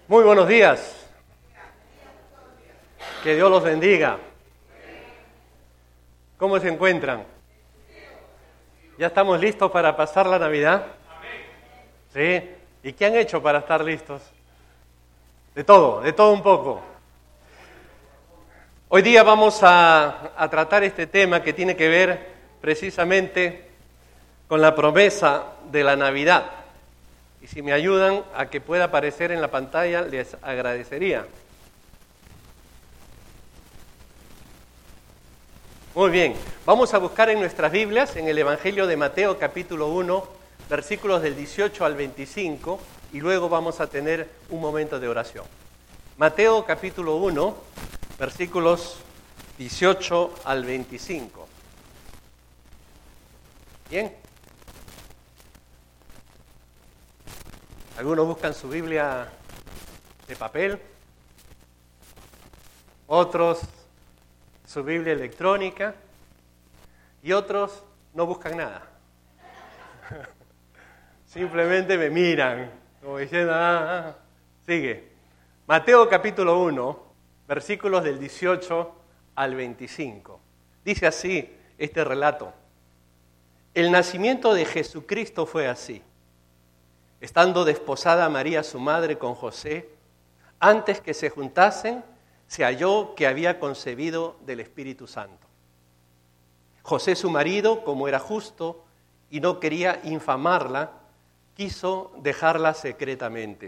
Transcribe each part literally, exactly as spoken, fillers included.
Muy buenos días. Que Dios los bendiga. ¿Cómo se encuentran? ¿Ya estamos listos para pasar la Navidad? ¿Sí? ¿Y qué han hecho para estar listos? De todo, de todo un poco. Hoy día vamos a, a tratar este tema que tiene que ver precisamente con la promesa de la Navidad. Y si me ayudan a que pueda aparecer en la pantalla, les agradecería. Muy bien, vamos a buscar en nuestras Biblias, en el Evangelio de Mateo capítulo uno, versículos del dieciocho al veinticinco, y luego vamos a tener un momento de oración. Mateo capítulo uno, versículos dieciocho al veinticinco. Bien. Algunos buscan su Biblia de papel, otros su Biblia electrónica y otros no buscan nada. Simplemente me miran, como diciendo, ah, ah, sigue. Mateo capítulo uno, versículos del dieciocho al veinticinco. Dice así este relato. El nacimiento de Jesucristo fue así. Estando desposada María, su madre, con José, antes que se juntasen, se halló que había concebido del Espíritu Santo. José, su marido, como era justo y no quería infamarla, quiso dejarla secretamente.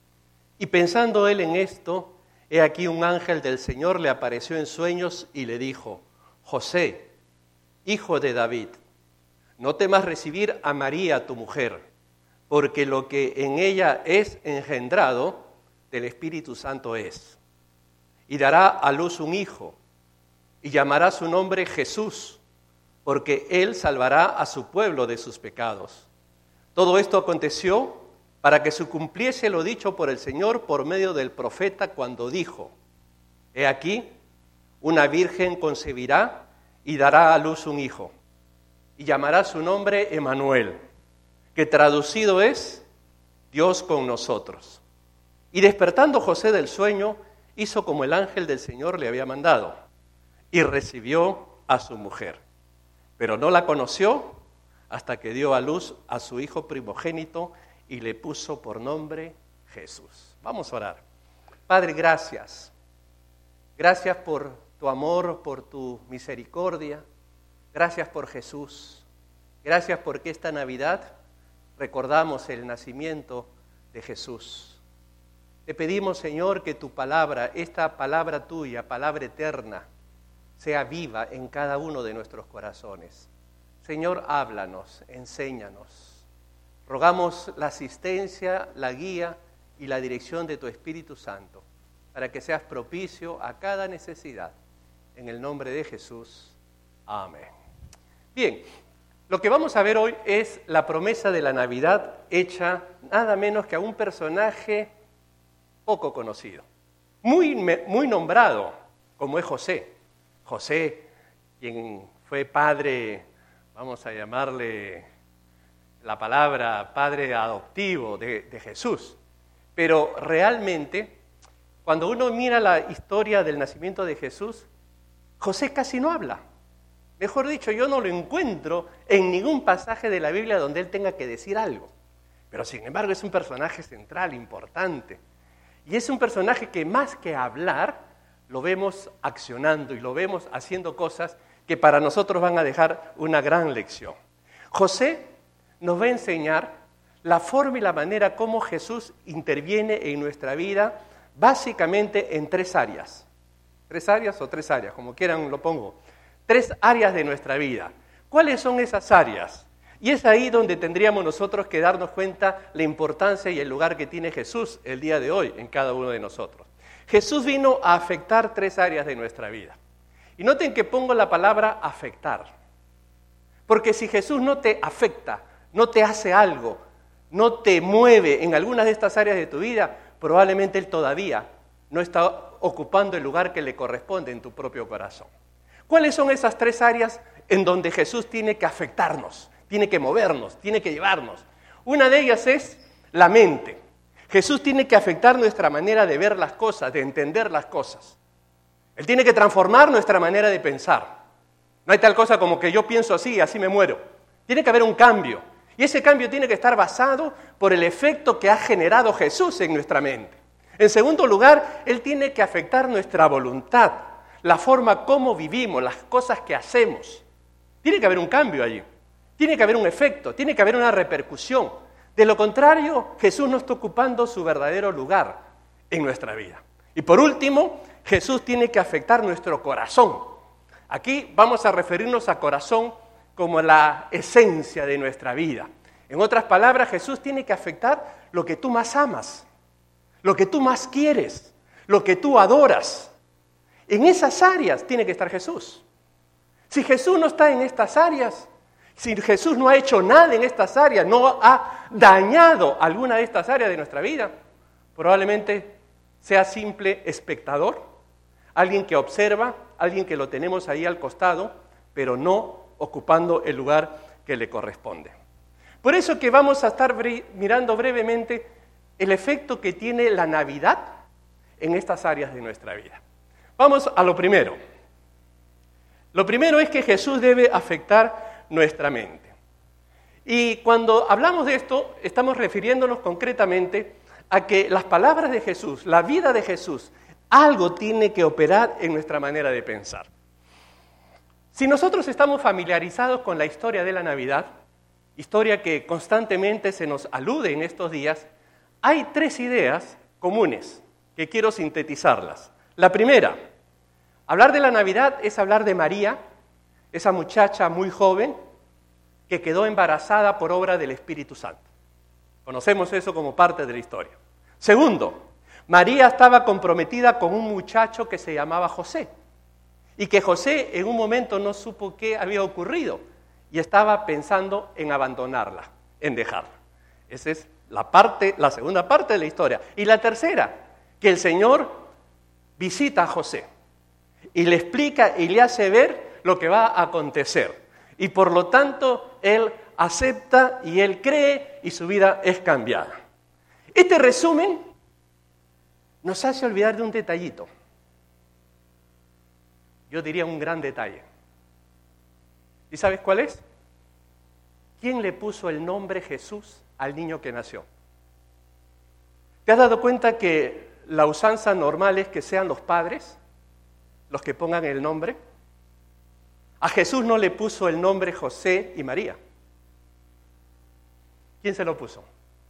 Y pensando él en esto, he aquí un ángel del Señor le apareció en sueños y le dijo: José, hijo de David, no temas recibir a María, tu mujer, porque lo que en ella es engendrado del Espíritu Santo es. Y dará a luz un hijo, y llamará su nombre Jesús, porque él salvará a su pueblo de sus pecados. Todo esto aconteció para que se cumpliese lo dicho por el Señor por medio del profeta cuando dijo: He aquí, una virgen concebirá y dará a luz un hijo, y llamará su nombre Emmanuel, que traducido es Dios con nosotros. Y despertando José del sueño, hizo como el ángel del Señor le había mandado, y recibió a su mujer. Pero no la conoció hasta que dio a luz a su hijo primogénito y le puso por nombre Jesús. Vamos a orar. Padre, gracias. Gracias por tu amor, por tu misericordia. Gracias por Jesús. Gracias porque esta Navidad recordamos el nacimiento de Jesús. Te pedimos, Señor, que tu palabra, esta palabra tuya, palabra eterna, sea viva en cada uno de nuestros corazones. Señor, háblanos, enséñanos. Rogamos la asistencia, la guía y la dirección de tu Espíritu Santo, para que seas propicio a cada necesidad. En el nombre de Jesús. Amén. Bien. Lo que vamos a ver hoy es la promesa de la Navidad hecha nada menos que a un personaje poco conocido, muy, muy nombrado, como es José. José, quien fue padre, vamos a llamarle la palabra padre adoptivo de, de Jesús. Pero realmente, cuando uno mira la historia del nacimiento de Jesús, José casi no habla. Mejor dicho, yo no lo encuentro en ningún pasaje de la Biblia donde él tenga que decir algo. Pero sin embargo es un personaje central, importante. Y es un personaje que más que hablar, lo vemos accionando y lo vemos haciendo cosas que para nosotros van a dejar una gran lección. José nos va a enseñar la forma y la manera como Jesús interviene en nuestra vida, básicamente en tres áreas. ¿Tres áreas o tres áreas? Como quieran lo pongo. Tres áreas de nuestra vida. ¿Cuáles son esas áreas? Y es ahí donde tendríamos nosotros que darnos cuenta la importancia y el lugar que tiene Jesús el día de hoy en cada uno de nosotros. Jesús vino a afectar tres áreas de nuestra vida. Y noten que pongo la palabra afectar. Porque si Jesús no te afecta, no te hace algo, no te mueve en algunas de estas áreas de tu vida, probablemente Él todavía no está ocupando el lugar que le corresponde en tu propio corazón. ¿Cuáles son esas tres áreas en donde Jesús tiene que afectarnos, tiene que movernos, tiene que llevarnos? Una de ellas es la mente. Jesús tiene que afectar nuestra manera de ver las cosas, de entender las cosas. Él tiene que transformar nuestra manera de pensar. No hay tal cosa como que yo pienso así y así me muero. Tiene que haber un cambio. Y ese cambio tiene que estar basado por el efecto que ha generado Jesús en nuestra mente. En segundo lugar, Él tiene que afectar nuestra voluntad, la forma como vivimos, las cosas que hacemos. Tiene que haber un cambio allí. Tiene que haber un efecto, tiene que haber una repercusión. De lo contrario, Jesús no está ocupando su verdadero lugar en nuestra vida. Y por último, Jesús tiene que afectar nuestro corazón. Aquí vamos a referirnos a corazón como la esencia de nuestra vida. En otras palabras, Jesús tiene que afectar lo que tú más amas, lo que tú más quieres, lo que tú adoras. En esas áreas tiene que estar Jesús. Si Jesús no está en estas áreas, si Jesús no ha hecho nada en estas áreas, no ha dañado alguna de estas áreas de nuestra vida, probablemente sea simple espectador, alguien que observa, alguien que lo tenemos ahí al costado, pero no ocupando el lugar que le corresponde. Por eso que vamos a estar bre- mirando brevemente el efecto que tiene la Navidad en estas áreas de nuestra vida. Vamos a lo primero. Lo primero es que Jesús debe afectar nuestra mente. Y cuando hablamos de esto, estamos refiriéndonos concretamente a que las palabras de Jesús, la vida de Jesús, algo tiene que operar en nuestra manera de pensar. Si nosotros estamos familiarizados con la historia de la Navidad, historia que constantemente se nos alude en estos días, hay tres ideas comunes que quiero sintetizarlas. La primera, hablar de la Navidad es hablar de María, esa muchacha muy joven que quedó embarazada por obra del Espíritu Santo. Conocemos eso como parte de la historia. Segundo, María estaba comprometida con un muchacho que se llamaba José, y que José en un momento no supo qué había ocurrido y estaba pensando en abandonarla, en dejarla. Esa es la parte, la segunda parte de la historia. Y la tercera, que el Señor visita a José y le explica y le hace ver lo que va a acontecer. Y por lo tanto, él acepta y él cree y su vida es cambiada. Este resumen nos hace olvidar de un detallito. Yo diría un gran detalle. ¿Y sabes cuál es? ¿Quién le puso el nombre Jesús al niño que nació? ¿Te has dado cuenta que la usanza normal es que sean los padres los que pongan el nombre? A Jesús no le puso el nombre José y María. ¿Quién se lo puso?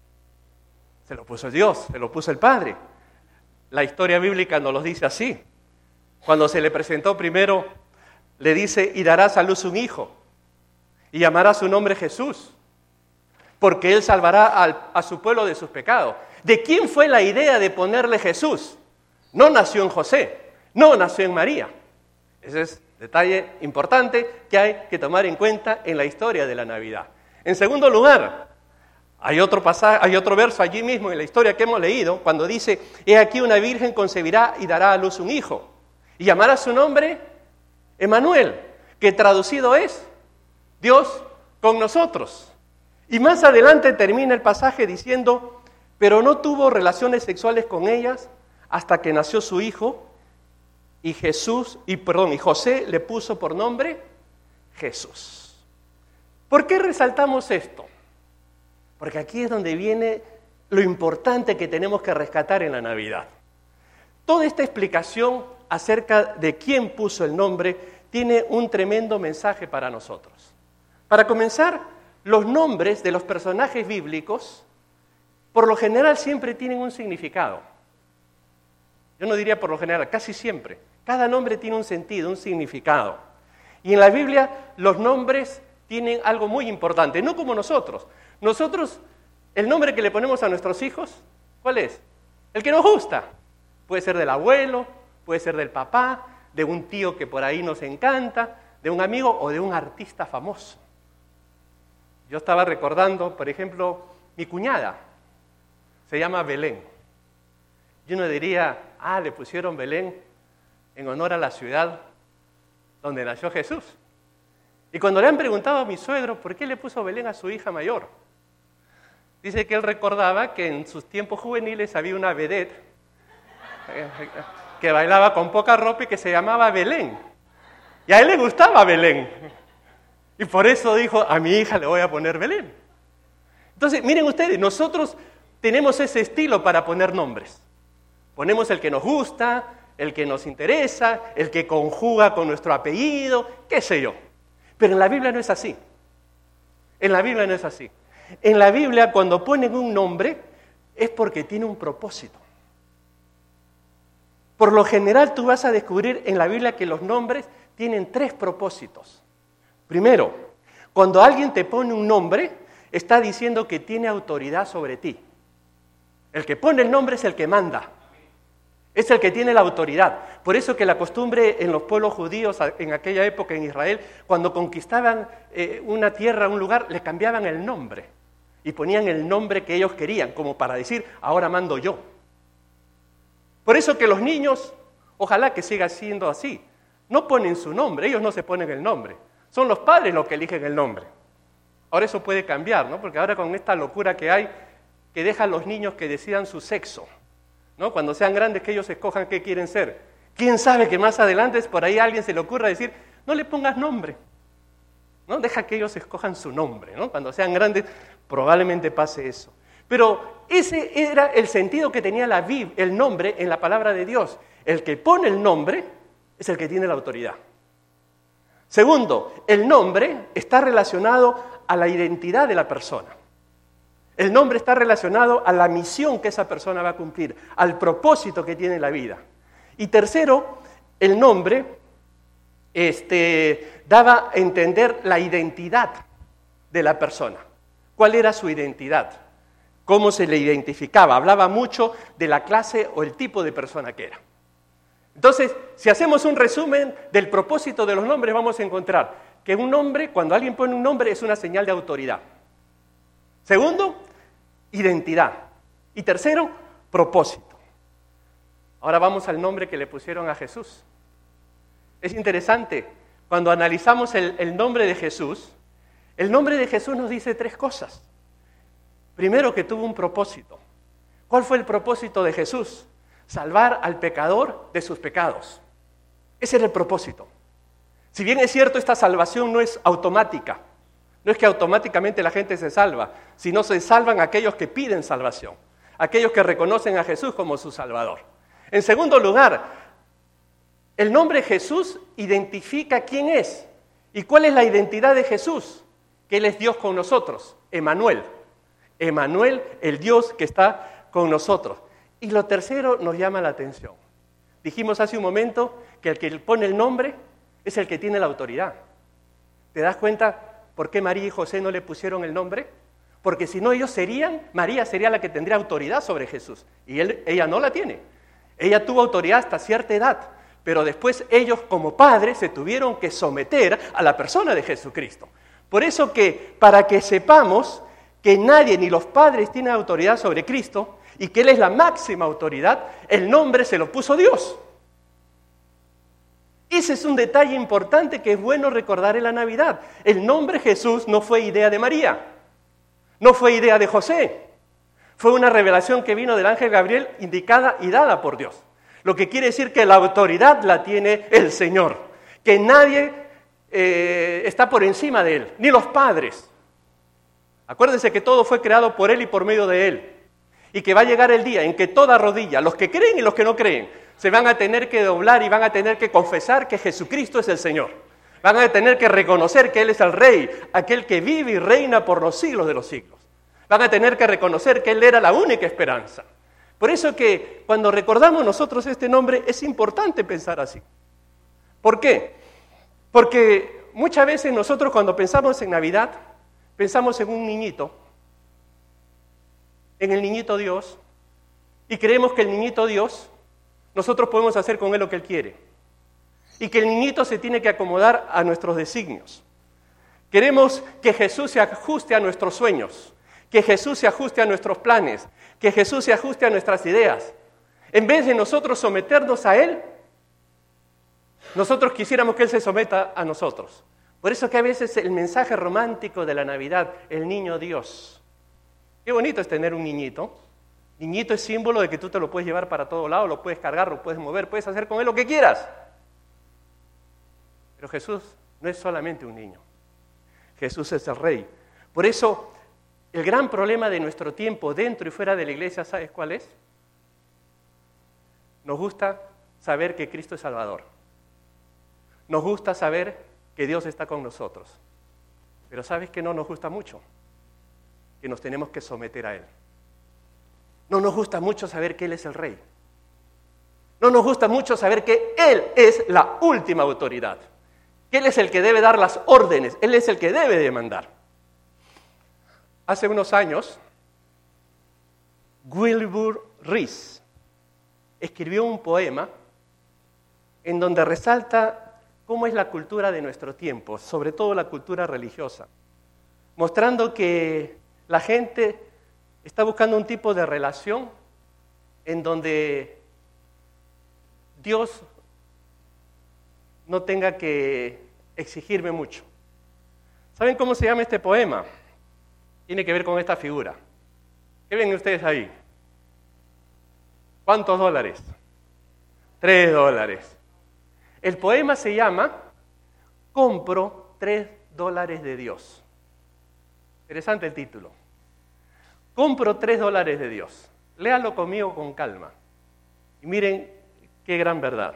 Se lo puso Dios, se lo puso el Padre. La historia bíblica nos lo dice así. Cuando se le presentó primero, le dice, y darás a luz un hijo, y llamará su nombre Jesús, porque él salvará al, a su pueblo de sus pecados. ¿De quién fue la idea de ponerle Jesús? No nació en José, no nació en María. Ese es detalle importante que hay que tomar en cuenta en la historia de la Navidad. En segundo lugar, hay otro pasaje, hay otro verso allí mismo en la historia que hemos leído, cuando dice, he aquí una virgen concebirá y dará a luz un hijo, y llamará su nombre Emmanuel, que traducido es Dios con nosotros. Y más adelante termina el pasaje diciendo, pero no tuvo relaciones sexuales con ellas hasta que nació su hijo, y Jesús, y perdón, y José le puso por nombre Jesús. ¿Por qué resaltamos esto? Porque aquí es donde viene lo importante que tenemos que rescatar en la Navidad. Toda esta explicación acerca de quién puso el nombre tiene un tremendo mensaje para nosotros. Para comenzar, los nombres de los personajes bíblicos, por lo general, siempre tienen un significado. Yo no diría por lo general, casi siempre. Cada nombre tiene un sentido, un significado. Y en la Biblia los nombres tienen algo muy importante, no como nosotros. Nosotros, el nombre que le ponemos a nuestros hijos, ¿cuál es? El que nos gusta. Puede ser del abuelo, puede ser del papá, de un tío que por ahí nos encanta, de un amigo o de un artista famoso. Yo estaba recordando, por ejemplo, mi cuñada, se llama Belén. Yo no diría, ah, le pusieron Belén en honor a la ciudad donde nació Jesús. Y cuando le han preguntado a mi suegro, ¿por qué le puso Belén a su hija mayor? Dice que él recordaba que en sus tiempos juveniles había una vedette que bailaba con poca ropa y que se llamaba Belén. Y a él le gustaba Belén. Y por eso dijo, a mi hija le voy a poner Belén. Entonces, miren ustedes, nosotros tenemos ese estilo para poner nombres. Ponemos el que nos gusta, el que nos interesa, el que conjuga con nuestro apellido, qué sé yo. Pero en la Biblia no es así. En la Biblia no es así. En la Biblia, cuando ponen un nombre, es porque tiene un propósito. Por lo general, tú vas a descubrir en la Biblia que los nombres tienen tres propósitos. Primero, cuando alguien te pone un nombre, está diciendo que tiene autoridad sobre ti. El que pone el nombre es el que manda. Es el que tiene la autoridad. Por eso que la costumbre en los pueblos judíos, en aquella época en Israel, cuando conquistaban eh, una tierra, un lugar, le cambiaban el nombre. Y ponían el nombre que ellos querían, como para decir, ahora mando yo. Por eso que los niños, ojalá que siga siendo así, no ponen su nombre, ellos no se ponen el nombre. Son los padres los que eligen el nombre. Ahora eso puede cambiar, ¿no? Porque ahora con esta locura que hay, que deja a los niños que decidan su sexo, ¿no? Cuando sean grandes, que ellos escojan qué quieren ser. ¿Quién sabe que más adelante por ahí a alguien se le ocurra decir, no le pongas nombre, ¿no? Deja que ellos escojan su nombre, ¿no? Cuando sean grandes, probablemente pase eso. Pero ese era el sentido que tenía la Biblia, el nombre en la palabra de Dios. El que pone el nombre es el que tiene la autoridad. Segundo, el nombre está relacionado a la identidad de la persona. El nombre está relacionado a la misión que esa persona va a cumplir, al propósito que tiene en la vida. Y tercero, el nombre este, daba a entender la identidad de la persona. ¿Cuál era su identidad? ¿Cómo se le identificaba? Hablaba mucho de la clase o el tipo de persona que era. Entonces, si hacemos un resumen del propósito de los nombres, vamos a encontrar que un nombre, cuando alguien pone un nombre, es una señal de autoridad. Segundo, identidad. Y tercero, propósito. Ahora vamos al nombre que le pusieron a Jesús. Es interesante, cuando analizamos el, el nombre de Jesús, el nombre de Jesús nos dice tres cosas. Primero, que tuvo un propósito. ¿Cuál fue el propósito de Jesús? Salvar al pecador de sus pecados. Ese era el propósito. Si bien es cierto, esta salvación no es automática. No es que automáticamente la gente se salva, sino se salvan aquellos que piden salvación, aquellos que reconocen a Jesús como su Salvador. En segundo lugar, el nombre Jesús identifica quién es. ¿Y cuál es la identidad de Jesús? Que Él es Dios con nosotros, Emmanuel. Emmanuel, el Dios que está con nosotros. Y lo tercero nos llama la atención. Dijimos hace un momento que el que pone el nombre es el que tiene la autoridad. ¿Te das cuenta por qué María y José no le pusieron el nombre? Porque si no, ellos serían, María sería la que tendría autoridad sobre Jesús. Y él, ella no la tiene. Ella tuvo autoridad hasta cierta edad, pero después ellos como padres se tuvieron que someter a la persona de Jesucristo. Por eso que, para que sepamos que nadie, ni los padres, tienen autoridad sobre Cristo, y que Él es la máxima autoridad, el nombre se lo puso Dios. Ese es un detalle importante que es bueno recordar en la Navidad. El nombre Jesús no fue idea de María, no fue idea de José, fue una revelación que vino del ángel Gabriel indicada y dada por Dios. Lo que quiere decir que la autoridad la tiene el Señor, que nadie eh, está por encima de Él, ni los padres. Acuérdense que todo fue creado por Él y por medio de Él. Y que va a llegar el día en que toda rodilla, los que creen y los que no creen, se van a tener que doblar y van a tener que confesar que Jesucristo es el Señor. Van a tener que reconocer que Él es el Rey, aquel que vive y reina por los siglos de los siglos. Van a tener que reconocer que Él era la única esperanza. Por eso que cuando recordamos nosotros este nombre es importante pensar así. ¿Por qué? Porque muchas veces nosotros cuando pensamos en Navidad, pensamos en un niñito, en el niñito Dios, y creemos que el niñito Dios, nosotros podemos hacer con Él lo que Él quiere, y que el niñito se tiene que acomodar a nuestros designios. Queremos que Jesús se ajuste a nuestros sueños, que Jesús se ajuste a nuestros planes, que Jesús se ajuste a nuestras ideas. En vez de nosotros someternos a Él, nosotros quisiéramos que Él se someta a nosotros. Por eso que a veces el mensaje romántico de la Navidad, el niño Dios, Qué bonito es tener un niñito. Niñito es símbolo de que tú te lo puedes llevar para todo lado, lo puedes cargar, lo puedes mover, puedes hacer con él lo que quieras. Pero Jesús no es solamente un niño. Jesús es el Rey. Por eso, el gran problema de nuestro tiempo, dentro y fuera de la iglesia, ¿sabes cuál es? Nos gusta saber que Cristo es Salvador. Nos gusta saber que Dios está con nosotros. Pero ¿sabes qué no nos gusta mucho? Que nos tenemos que someter a Él. No nos gusta mucho saber que Él es el Rey. No nos gusta mucho saber que Él es la última autoridad. Que Él es el que debe dar las órdenes. Él es el que debe de mandar. Hace unos años, Wilbur Rees escribió un poema en donde resalta cómo es la cultura de nuestro tiempo, sobre todo la cultura religiosa, mostrando que la gente está buscando un tipo de relación en donde Dios no tenga que exigirme mucho. ¿Saben cómo se llama este poema? Tiene que ver con esta figura. ¿Qué ven ustedes ahí? ¿Cuántos dólares? Tres dólares. El poema se llama Compro tres dólares de Dios. Interesante el título. Compro tres dólares de Dios. Léalo conmigo con calma. Y miren qué gran verdad.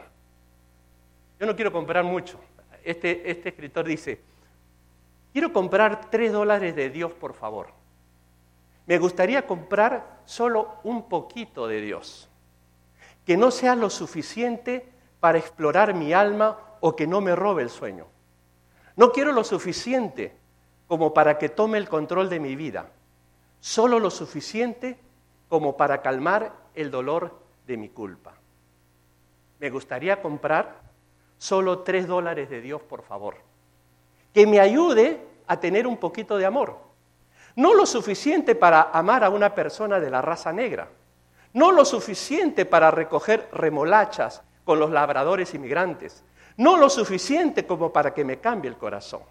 Yo no quiero comprar mucho. Este, este escritor dice, quiero comprar tres dólares de Dios, por favor. Me gustaría comprar solo un poquito de Dios. Que no sea lo suficiente para explorar mi alma o que no me robe el sueño. No quiero lo suficiente como para que tome el control de mi vida. Solo lo suficiente como para calmar el dolor de mi culpa. Me gustaría comprar solo tres dólares de Dios, por favor. Que me ayude a tener un poquito de amor. No lo suficiente para amar a una persona de la raza negra. No lo suficiente para recoger remolachas con los labradores inmigrantes. No lo suficiente como para que me cambie el corazón.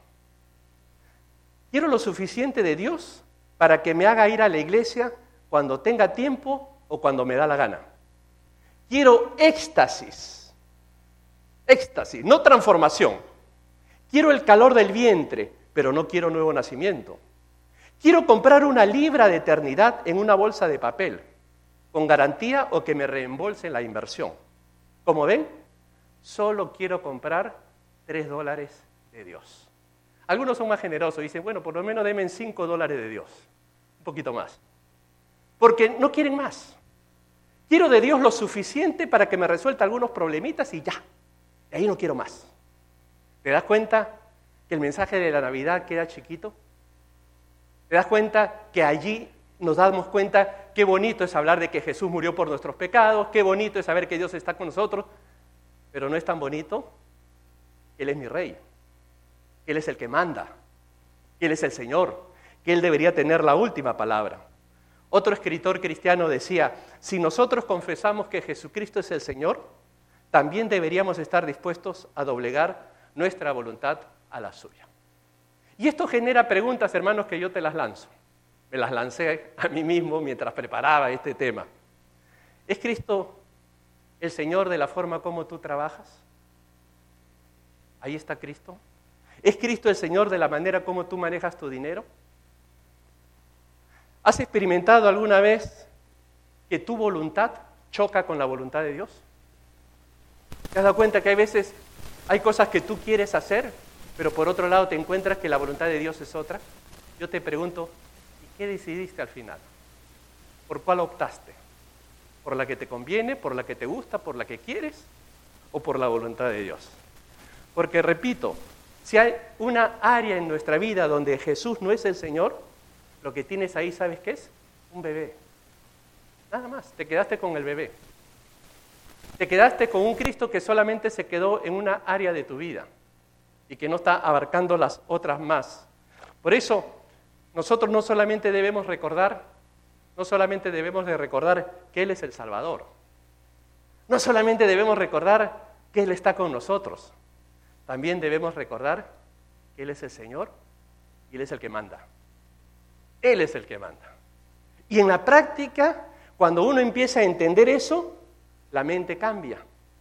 Quiero lo suficiente de Dios para que me haga ir a la iglesia cuando tenga tiempo o cuando me da la gana. Quiero éxtasis, éxtasis, no transformación. Quiero el calor del vientre, pero no quiero nuevo nacimiento. Quiero comprar una libra de eternidad en una bolsa de papel, con garantía o que me reembolsen la inversión. Como ven, solo quiero comprar tres dólares de Dios. Algunos son más generosos y dicen, bueno, por lo menos denme cinco dólares de Dios. Un poquito más. Porque no quieren más. Quiero de Dios lo suficiente para que me resuelva algunos problemitas y ya. De ahí no quiero más. ¿Te das cuenta que el mensaje de la Navidad queda chiquito? ¿Te das cuenta que allí nos damos cuenta qué bonito es hablar de que Jesús murió por nuestros pecados, qué bonito es saber que Dios está con nosotros, pero no es tan bonito que Él es mi Rey, que Él es el que manda, que Él es el Señor, que Él debería tener la última palabra? Otro escritor cristiano decía, si nosotros confesamos que Jesucristo es el Señor, también deberíamos estar dispuestos a doblegar nuestra voluntad a la suya. Y esto genera preguntas, hermanos, que yo te las lanzo. Me las lancé a mí mismo mientras preparaba este tema. ¿Es Cristo el Señor de la forma como tú trabajas? Ahí está Cristo. ¿Es Cristo el Señor de la manera como tú manejas tu dinero? ¿Has experimentado alguna vez que tu voluntad choca con la voluntad de Dios? ¿Te has dado cuenta que hay veces hay cosas que tú quieres hacer, pero por otro lado te encuentras que la voluntad de Dios es otra? Yo te pregunto, ¿y qué decidiste al final? ¿Por cuál optaste? ¿Por la que te conviene, por la que te gusta, por la que quieres o por la voluntad de Dios? Porque repito, si hay una área en nuestra vida donde Jesús no es el Señor, lo que tienes ahí, ¿sabes qué es? Un bebé. Nada más, te quedaste con el bebé. Te quedaste con un Cristo que solamente se quedó en una área de tu vida y que no está abarcando las otras más. Por eso, nosotros no solamente debemos recordar, no solamente debemos de recordar que Él es el Salvador. No solamente debemos recordar que Él está con nosotros. También debemos recordar que Él es el Señor y Él es el que manda. Él es el que manda. Y en la práctica, cuando uno empieza a entender eso, la mente cambia.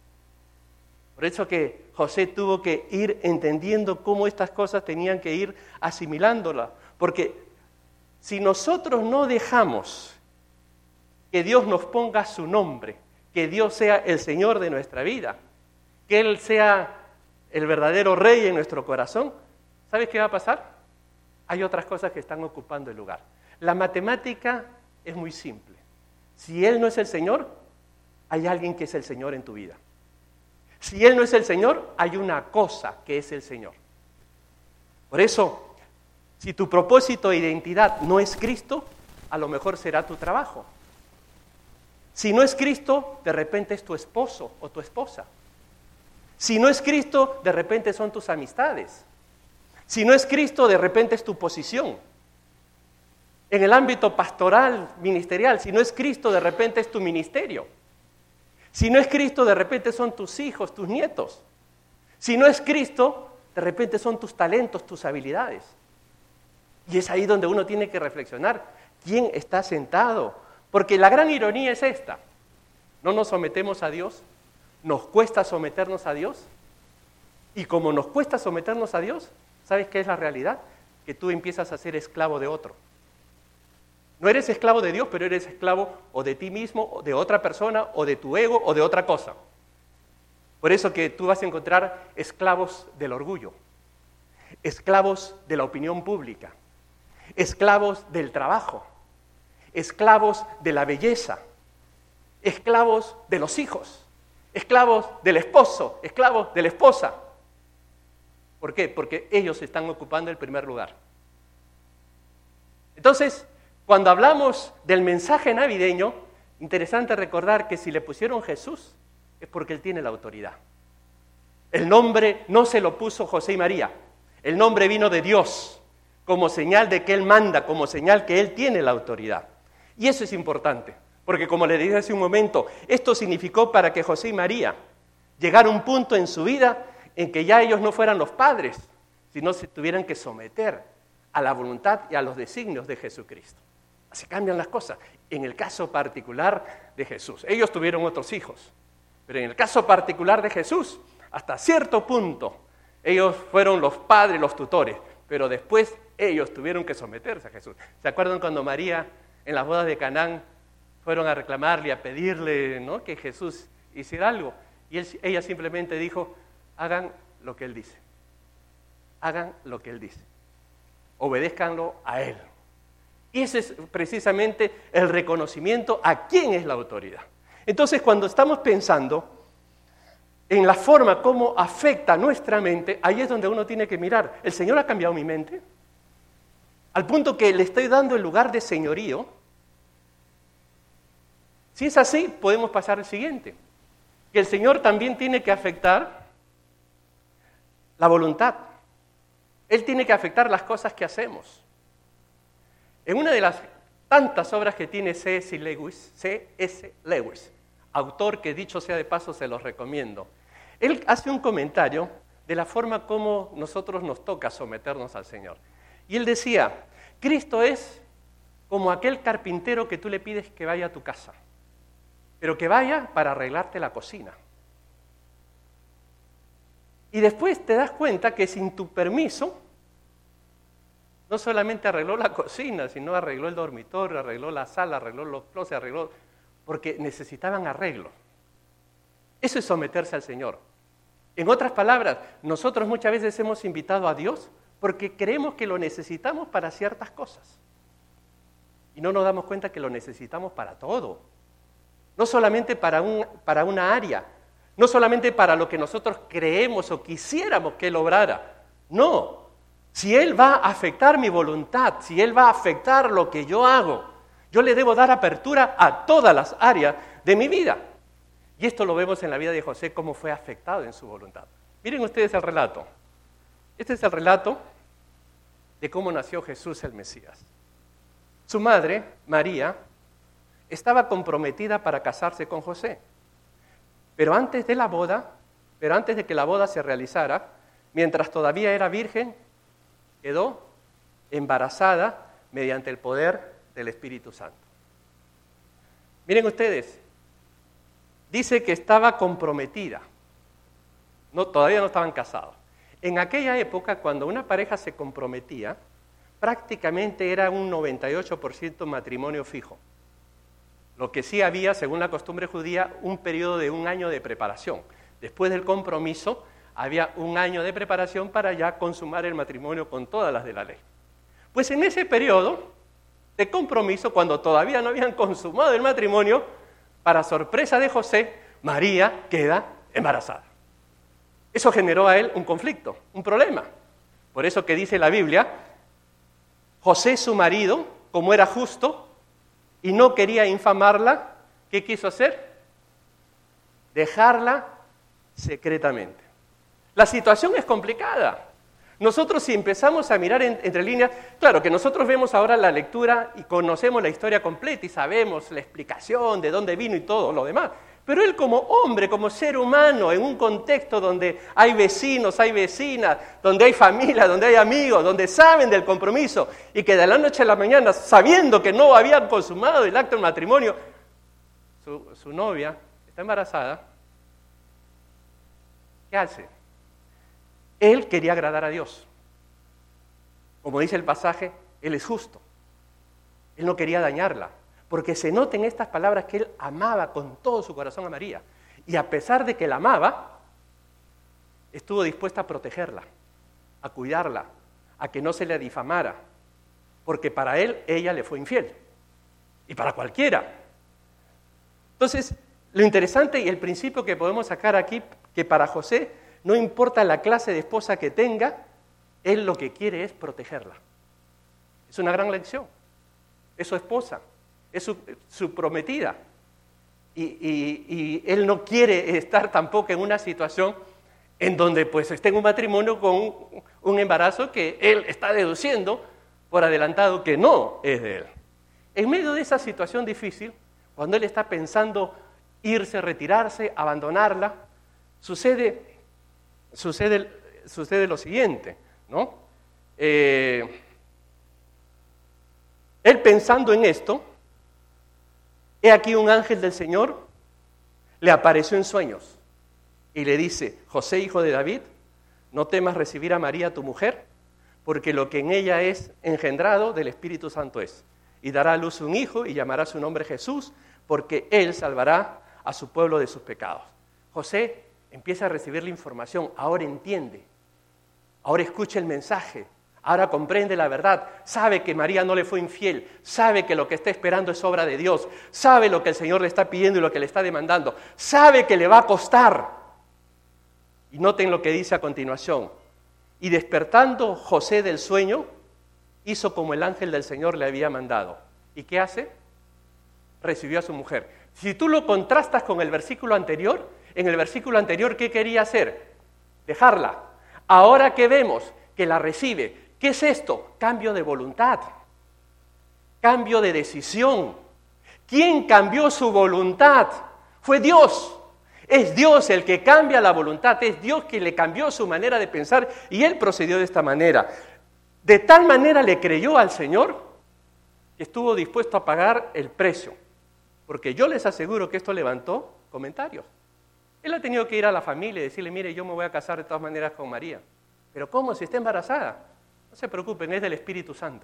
Por eso que José tuvo que ir entendiendo cómo estas cosas tenían que ir asimilándolas. Porque si nosotros no dejamos que Dios nos ponga su nombre, que Dios sea el Señor de nuestra vida, que Él sea el verdadero Rey en nuestro corazón, ¿sabes qué va a pasar? Hay otras cosas que están ocupando el lugar. La matemática es muy simple. Si Él no es el Señor, hay alguien que es el Señor en tu vida. Si Él no es el Señor, hay una cosa que es el Señor. Por eso, si tu propósito de identidad no es Cristo, a lo mejor será tu trabajo. Si no es Cristo, de repente es tu esposo o tu esposa. Si no es Cristo, de repente son tus amistades. Si no es Cristo, de repente es tu posición. En el ámbito pastoral, ministerial, si no es Cristo, de repente es tu ministerio. Si no es Cristo, de repente son tus hijos, tus nietos. Si no es Cristo, de repente son tus talentos, tus habilidades. Y es ahí donde uno tiene que reflexionar. ¿Quién está sentado? Porque la gran ironía es esta. No nos sometemos a Dios, nos cuesta someternos a Dios. Y como nos cuesta someternos a Dios, ¿sabes qué es la realidad? Que tú empiezas a ser esclavo de otro. No eres esclavo de Dios, pero eres esclavo o de ti mismo, o de otra persona, o de tu ego, o de otra cosa. Por eso que tú vas a encontrar esclavos del orgullo, esclavos de la opinión pública, esclavos del trabajo, esclavos de la belleza, esclavos de los hijos, esclavos del esposo, esclavos de la esposa. ¿Por qué? Porque ellos están ocupando el primer lugar. Entonces, cuando hablamos del mensaje navideño, interesante recordar que si le pusieron Jesús, es porque Él tiene la autoridad. El nombre no se lo puso José y María, el nombre vino de Dios, como señal de que Él manda, como señal que Él tiene la autoridad. Y eso es importante, porque como le dije hace un momento, esto significó para que José y María llegaran a un punto en su vida en que ya ellos no fueran los padres, sino se tuvieran que someter a la voluntad y a los designios de Jesucristo. Así cambian las cosas. En el caso particular de Jesús, ellos tuvieron otros hijos, pero en el caso particular de Jesús, hasta cierto punto, ellos fueron los padres, los tutores, pero después ellos tuvieron que someterse a Jesús. ¿Se acuerdan cuando María, en las bodas de Canaán, fueron a reclamarle, a pedirle, ¿no?, que Jesús hiciera algo? Y él, ella simplemente dijo, hagan lo que Él dice. Hagan lo que Él dice. Obedézcanlo a Él. Y ese es precisamente el reconocimiento a quién es la autoridad. Entonces, cuando estamos pensando en la forma como afecta nuestra mente, ahí es donde uno tiene que mirar. ¿El Señor ha cambiado mi mente? Al punto que le estoy dando el lugar de señorío. Si es así, podemos pasar al siguiente. Que el Señor también tiene que afectar la voluntad. Él tiene que afectar las cosas que hacemos. En una de las tantas obras que tiene C S Lewis, C S Lewis, autor que dicho sea de paso se los recomiendo, él hace un comentario de la forma como nosotros nos toca someternos al Señor. Y él decía, Cristo es como aquel carpintero que tú le pides que vaya a tu casa, pero que vaya para arreglarte la cocina. Y después te das cuenta que sin tu permiso, no solamente arregló la cocina, sino arregló el dormitorio, arregló la sala, arregló los closets, arregló, porque necesitaban arreglo. Eso es someterse al Señor. En otras palabras, nosotros muchas veces hemos invitado a Dios porque creemos que lo necesitamos para ciertas cosas. Y no nos damos cuenta que lo necesitamos para todo. No solamente para, un, para una área, no solamente para lo que nosotros creemos o quisiéramos que Él obrara. No. Si Él va a afectar mi voluntad, si Él va a afectar lo que yo hago, yo le debo dar apertura a todas las áreas de mi vida. Y esto lo vemos en la vida de José, cómo fue afectado en su voluntad. Miren ustedes el relato. Este es el relato de cómo nació Jesús el Mesías. Su madre, María, estaba comprometida para casarse con José. Pero antes de la boda, pero antes de que la boda se realizara, mientras todavía era virgen, quedó embarazada mediante el poder del Espíritu Santo. Miren ustedes, dice que estaba comprometida. No, todavía no estaban casados. En aquella época, cuando una pareja se comprometía, prácticamente era un noventa y ocho por ciento matrimonio fijo. Lo que sí había, según la costumbre judía, un periodo de un año de preparación. Después del compromiso, había un año de preparación para ya consumar el matrimonio con todas las de la ley. Pues en ese periodo de compromiso, cuando todavía no habían consumado el matrimonio, para sorpresa de José, María queda embarazada. Eso generó a él un conflicto, un problema. Por eso que dice la Biblia, José su marido, como era justo y no quería infamarla, ¿qué quiso hacer? Dejarla secretamente. La situación es complicada. Nosotros si empezamos a mirar en, entre líneas, claro que nosotros vemos ahora la lectura y conocemos la historia completa y sabemos la explicación de dónde vino y todo lo demás. Pero él como hombre, como ser humano, en un contexto donde hay vecinos, hay vecinas, donde hay familia, donde hay amigos, donde saben del compromiso y que de la noche a la mañana, sabiendo que no habían consumado el acto del matrimonio, su, su novia está embarazada, ¿qué hace? Él quería agradar a Dios. Como dice el pasaje, Él es justo. Él no quería dañarla. Porque se nota en estas palabras que él amaba con todo su corazón a María. Y a pesar de que la amaba, estuvo dispuesta a protegerla, a cuidarla, a que no se le difamara. Porque para él, ella le fue infiel. Y para cualquiera. Entonces, lo interesante y el principio que podemos sacar aquí, que para José, no importa la clase de esposa que tenga, él lo que quiere es protegerla. Es una gran lección. Es su esposa. Es su, su prometida. Y, y, y él no quiere estar tampoco en una situación en donde pues esté en un matrimonio con un, un embarazo que él está deduciendo por adelantado que no es de él. En medio de esa situación difícil, cuando él está pensando irse, retirarse, abandonarla, sucede, sucede, sucede lo siguiente, ¿no? Eh, él pensando en esto, he aquí un ángel del Señor le apareció en sueños y le dice, José, hijo de David, no temas recibir a María tu mujer, porque lo que en ella es engendrado del Espíritu Santo es. Y dará a luz un hijo y llamará su nombre Jesús, porque él salvará a su pueblo de sus pecados. José empieza a recibir la información, ahora entiende, ahora escucha el mensaje. Ahora comprende la verdad, sabe que María no le fue infiel, sabe que lo que está esperando es obra de Dios, sabe lo que el Señor le está pidiendo y lo que le está demandando, sabe que le va a costar. Y noten lo que dice a continuación. Y despertando José del sueño, hizo como el ángel del Señor le había mandado. ¿Y qué hace? Recibió a su mujer. Si tú lo contrastas con el versículo anterior, en el versículo anterior, ¿qué quería hacer? Dejarla. Ahora que vemos que la recibe, ¿qué es esto? Cambio de voluntad, cambio de decisión. ¿Quién cambió su voluntad? Fue Dios. Es Dios el que cambia la voluntad, es Dios quien le cambió su manera de pensar y él procedió de esta manera. De tal manera le creyó al Señor que estuvo dispuesto a pagar el precio. Porque yo les aseguro que esto levantó comentarios. Él ha tenido que ir a la familia y decirle, mire, yo me voy a casar de todas maneras con María. ¿Pero cómo? Si está embarazada. No se preocupen, es del Espíritu Santo.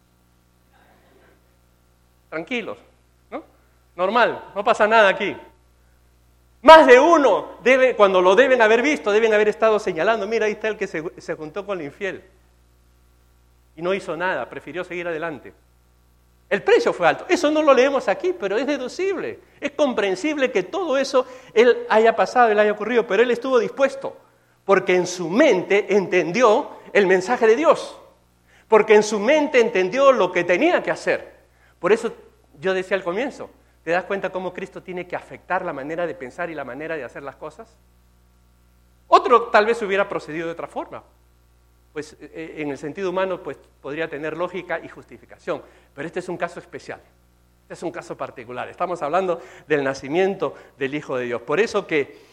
Tranquilos, ¿no? Normal, no pasa nada aquí. Más de uno, debe, cuando lo deben haber visto, deben haber estado señalando, mira, ahí está el que se, se juntó con el infiel. Y no hizo nada, prefirió seguir adelante. El precio fue alto. Eso no lo leemos aquí, pero es deducible. Es comprensible que todo eso él haya pasado, él haya ocurrido, pero él estuvo dispuesto. Porque en su mente entendió el mensaje de Dios. Porque en su mente entendió lo que tenía que hacer. Por eso yo decía al comienzo, ¿te das cuenta cómo Cristo tiene que afectar la manera de pensar y la manera de hacer las cosas? Otro tal vez hubiera procedido de otra forma. Pues en el sentido humano pues, podría tener lógica y justificación. Pero este es un caso especial. Este es un caso particular. Estamos hablando del nacimiento del Hijo de Dios. Por eso que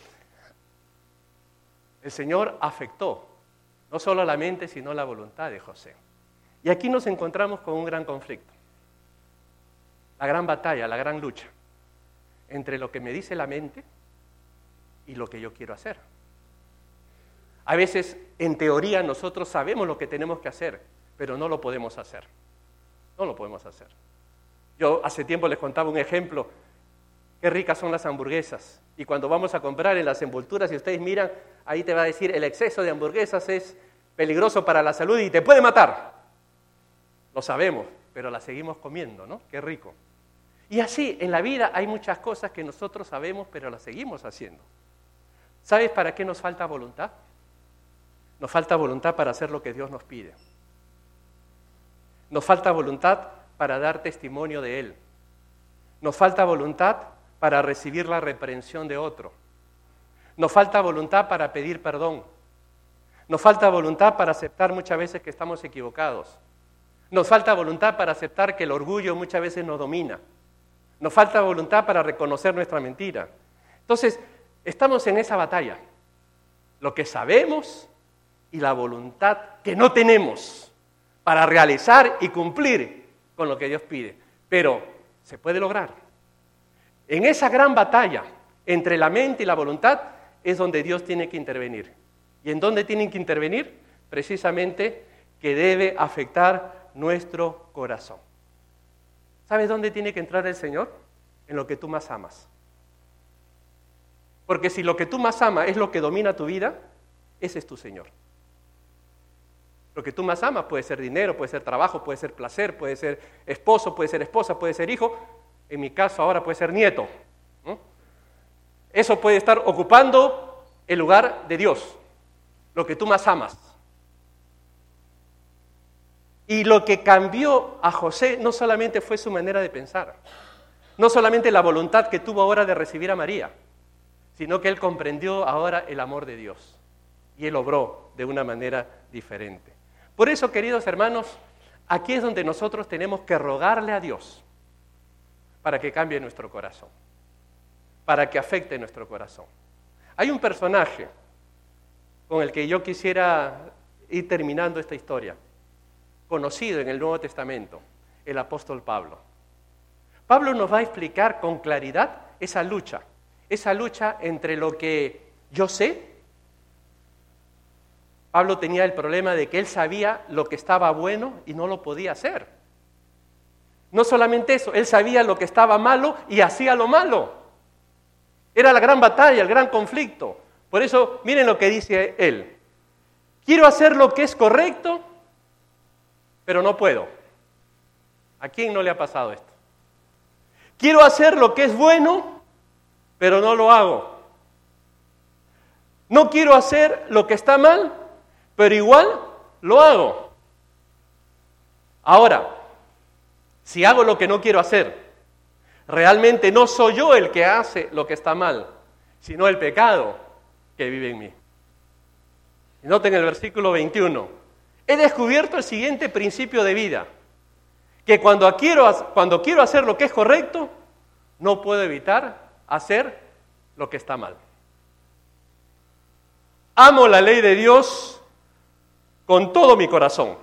el Señor afectó no solo la mente, sino la voluntad de José. Y aquí nos encontramos con un gran conflicto. La gran batalla, la gran lucha. entre lo que me dice la mente y lo que yo quiero hacer. A veces, en teoría, nosotros sabemos lo que tenemos que hacer, pero no lo podemos hacer. No lo podemos hacer. Yo hace tiempo les contaba un ejemplo. Qué ricas son las hamburguesas. Y cuando vamos a comprar en las envolturas, si ustedes miran, ahí te va a decir, el exceso de hamburguesas es peligroso para la salud y te puede matar. Lo sabemos, pero las seguimos comiendo, ¿no? Qué rico. Y así, en la vida hay muchas cosas que nosotros sabemos, pero las seguimos haciendo. ¿Sabes para qué nos falta voluntad? Nos falta voluntad para hacer lo que Dios nos pide. Nos falta voluntad para dar testimonio de Él. Nos falta voluntad para recibir la reprensión de otro. Nos falta voluntad para pedir perdón. Nos falta voluntad para aceptar muchas veces que estamos equivocados. Nos falta voluntad para aceptar que el orgullo muchas veces nos domina. Nos falta voluntad para reconocer nuestra mentira. Entonces, estamos en esa batalla. Lo que sabemos y la voluntad que no tenemos para realizar y cumplir con lo que Dios pide. Pero se puede lograr. En esa gran batalla entre la mente y la voluntad es donde Dios tiene que intervenir. ¿Y en dónde tienen que intervenir? Precisamente que debe afectar nuestro corazón. ¿Sabes dónde tiene que entrar el Señor? En lo que tú más amas. Porque si lo que tú más amas es lo que domina tu vida, ese es tu Señor. Lo que tú más amas puede ser dinero, puede ser trabajo, puede ser placer, puede ser esposo, puede ser esposa, puede ser hijo. En mi caso ahora puede ser nieto, ¿no? Eso puede estar ocupando el lugar de Dios, lo que tú más amas. Y lo que cambió a José no solamente fue su manera de pensar, no solamente la voluntad que tuvo ahora de recibir a María, sino que él comprendió ahora el amor de Dios y él obró de una manera diferente. Por eso, queridos hermanos, aquí es donde nosotros tenemos que rogarle a Dios para que cambie nuestro corazón, para que afecte nuestro corazón. Hay un personaje con el que yo quisiera ir terminando esta historia, conocido en el Nuevo Testamento, el apóstol Pablo. Pablo nos va a explicar con claridad esa lucha, esa lucha entre lo que yo sé. Pablo tenía el problema de que él sabía lo que estaba bueno y no lo podía hacer. No solamente eso, él sabía lo que estaba malo y hacía lo malo. Era la gran batalla, el gran conflicto. Por eso, miren lo que dice él. Quiero hacer lo que es correcto, pero no puedo. ¿A quién no le ha pasado esto? Quiero hacer lo que es bueno, pero no lo hago. No quiero hacer lo que está mal, pero igual lo hago. Ahora, si hago lo que no quiero hacer, realmente no soy yo el que hace lo que está mal, sino el pecado que vive en mí. Y noten el versículo veintiuno. He descubierto el siguiente principio de vida, que cuando quiero, cuando quiero hacer lo que es correcto, no puedo evitar hacer lo que está mal. Amo la ley de Dios con todo mi corazón.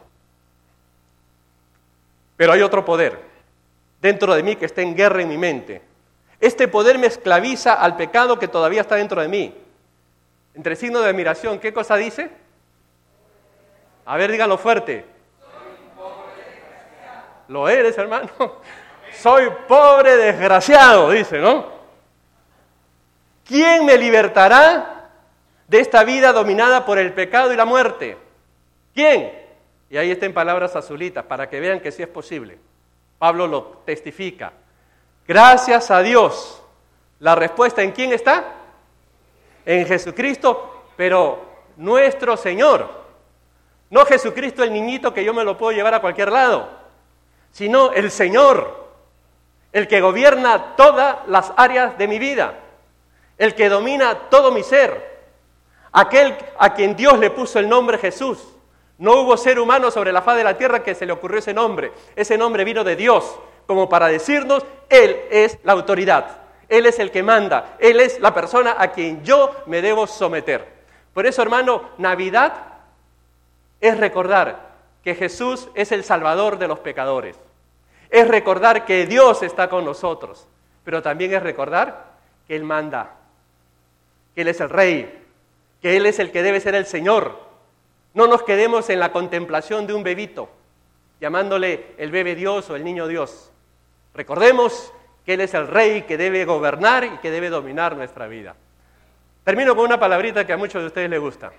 Pero hay otro poder dentro de mí que está en guerra en mi mente. Este poder me esclaviza al pecado que todavía está dentro de mí. Entre signos de admiración, ¿qué cosa dice? A ver, díganlo fuerte. Soy pobre desgraciado. ¿Lo eres, hermano? Soy pobre desgraciado, dice, ¿no? ¿Quién me libertará de esta vida dominada por el pecado y la muerte? ¿Quién? Y ahí está en palabras azulitas, para que vean que sí es posible. Pablo lo testifica. Gracias a Dios. La respuesta, ¿en quién está? En Jesucristo, pero nuestro Señor. No Jesucristo el niñito que yo me lo puedo llevar a cualquier lado, sino el Señor, el que gobierna todas las áreas de mi vida, el que domina todo mi ser, aquel a quien Dios le puso el nombre Jesús. No hubo ser humano sobre la faz de la tierra que se le ocurrió ese nombre. Ese nombre vino de Dios, como para decirnos, Él es la autoridad, Él es el que manda, Él es la persona a quien yo me debo someter. Por eso, hermano, Navidad es recordar que Jesús es el Salvador de los pecadores. Es recordar que Dios está con nosotros. pero también es recordar que Él manda, que Él es el Rey, que Él es el que debe ser el Señor. No nos quedemos en la contemplación de un bebito, llamándole el bebé Dios o el niño Dios. Recordemos que Él es el Rey que debe gobernar y que debe dominar nuestra vida. Termino con una palabrita que a muchos de ustedes les gusta.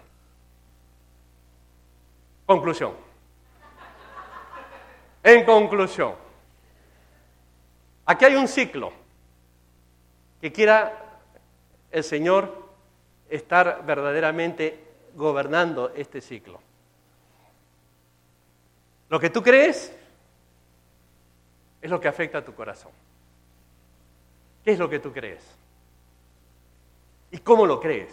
Conclusión. En conclusión, aquí hay un ciclo que quiera el Señor estar verdaderamente gobernando este ciclo. Lo que tú crees es lo que afecta a tu corazón. ¿Qué es lo que tú crees? ¿Y cómo lo crees?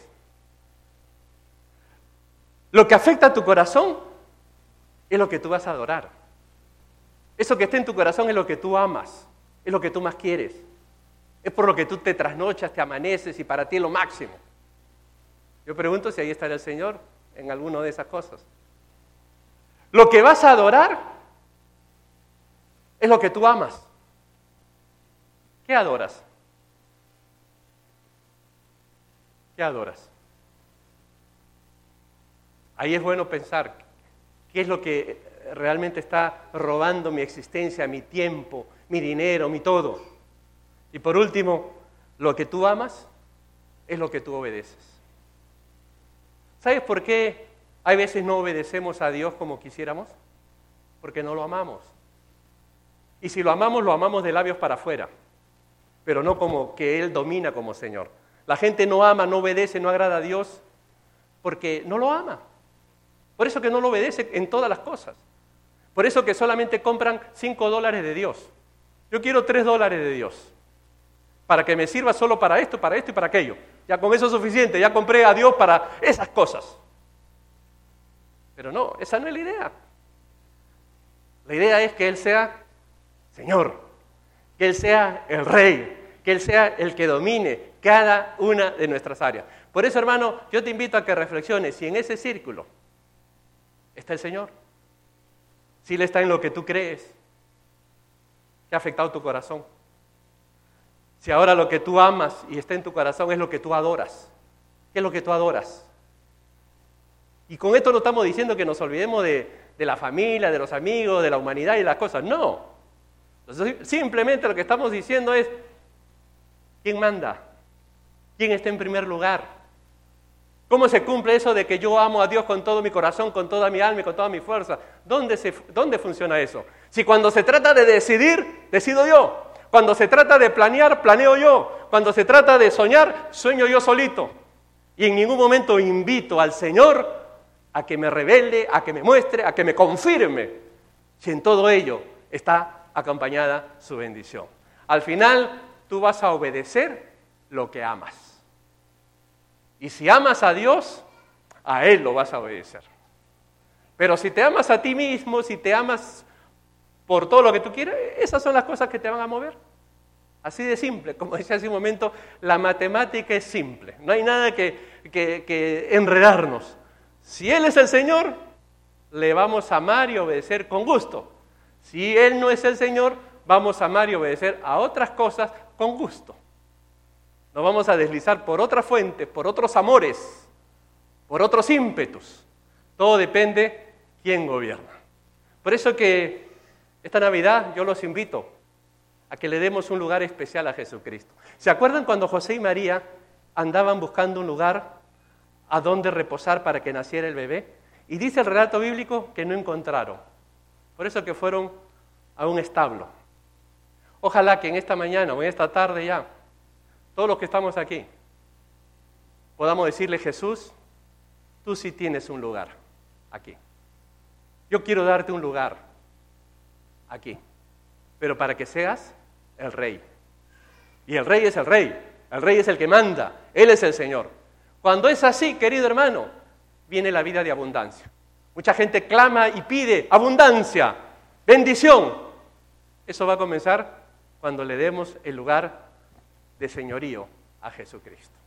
Lo que afecta a tu corazón es lo que tú vas a adorar. Eso que está en tu corazón es lo que tú amas, es lo que tú más quieres. Es por lo que tú te trasnochas, te amaneces y para ti es lo máximo. Yo pregunto si ahí estará el Señor en alguna de esas cosas. Lo que vas a adorar es lo que tú amas. ¿Qué adoras? ¿Qué adoras? Ahí es bueno pensar qué es lo que realmente está robando mi existencia, mi tiempo, mi dinero, mi todo. Y por último, lo que tú amas es lo que tú obedeces. ¿Sabes por qué hay veces no obedecemos a Dios como quisiéramos? Porque no lo amamos. Y si lo amamos, lo amamos de labios para afuera, pero no como que Él domina como Señor. La gente no ama, no obedece, no agrada a Dios porque no lo ama. Por eso que no lo obedece en todas las cosas. Por eso que solamente compran cinco dólares de Dios. Yo quiero tres dólares de Dios para que me sirva solo para esto, para esto y para aquello. Ya con eso es suficiente, ya compré a Dios para esas cosas. Pero no, esa no es la idea. La idea es que Él sea Señor, que Él sea el Rey, que Él sea el que domine cada una de nuestras áreas. Por eso, hermano, yo te invito a que reflexiones si en ese círculo está el Señor, si Él está en lo que tú crees, que ha afectado tu corazón. Si ahora lo que tú amas y está en tu corazón es lo que tú adoras. ¿Qué es lo que tú adoras? Y con esto no estamos diciendo que nos olvidemos de, de la familia, de los amigos, de la humanidad y las cosas. No. Entonces, simplemente lo que estamos diciendo es, ¿quién manda? ¿Quién está en primer lugar? ¿Cómo se cumple eso de que yo amo a Dios con todo mi corazón, con toda mi alma y con toda mi fuerza? ¿Dónde, se, ¿Dónde funciona eso? Si cuando se trata de decidir, decido yo. Cuando se trata de planear, planeo yo. Cuando se trata de soñar, sueño yo solito. Y en ningún momento invito al Señor a que me revele, a que me muestre, a que me confirme. Si en todo ello está acompañada su bendición. Al final, tú vas a obedecer lo que amas. Y si amas a Dios, a Él lo vas a obedecer. Pero si te amas a ti mismo, si te amas por todo lo que tú quieres, esas son las cosas que te van a mover. Así de simple, como decía hace un momento, la matemática es simple. No hay nada que, que, que enredarnos. Si Él es el Señor, le vamos a amar y obedecer con gusto. Si Él no es el Señor, vamos a amar y obedecer a otras cosas con gusto. Nos vamos a deslizar por otras fuentes, por otros amores, por otros ímpetus. Todo depende quién gobierna. Por eso que esta Navidad yo los invito a que le demos un lugar especial a Jesucristo. ¿Se acuerdan cuando José y María andaban buscando un lugar a donde reposar para que naciera el bebé? Y dice el relato bíblico que no encontraron. Por eso que fueron a un establo. Ojalá que en esta mañana o en esta tarde ya, todos los que estamos aquí, podamos decirle, Jesús, tú sí tienes un lugar aquí. Yo quiero darte un lugar aquí, pero para que seas el Rey. Y el Rey es el Rey, el Rey es el que manda, Él es el Señor. Cuando es así, querido hermano, viene la vida de abundancia. Mucha gente clama y pide abundancia, bendición. Eso va a comenzar cuando le demos el lugar de señorío a Jesucristo.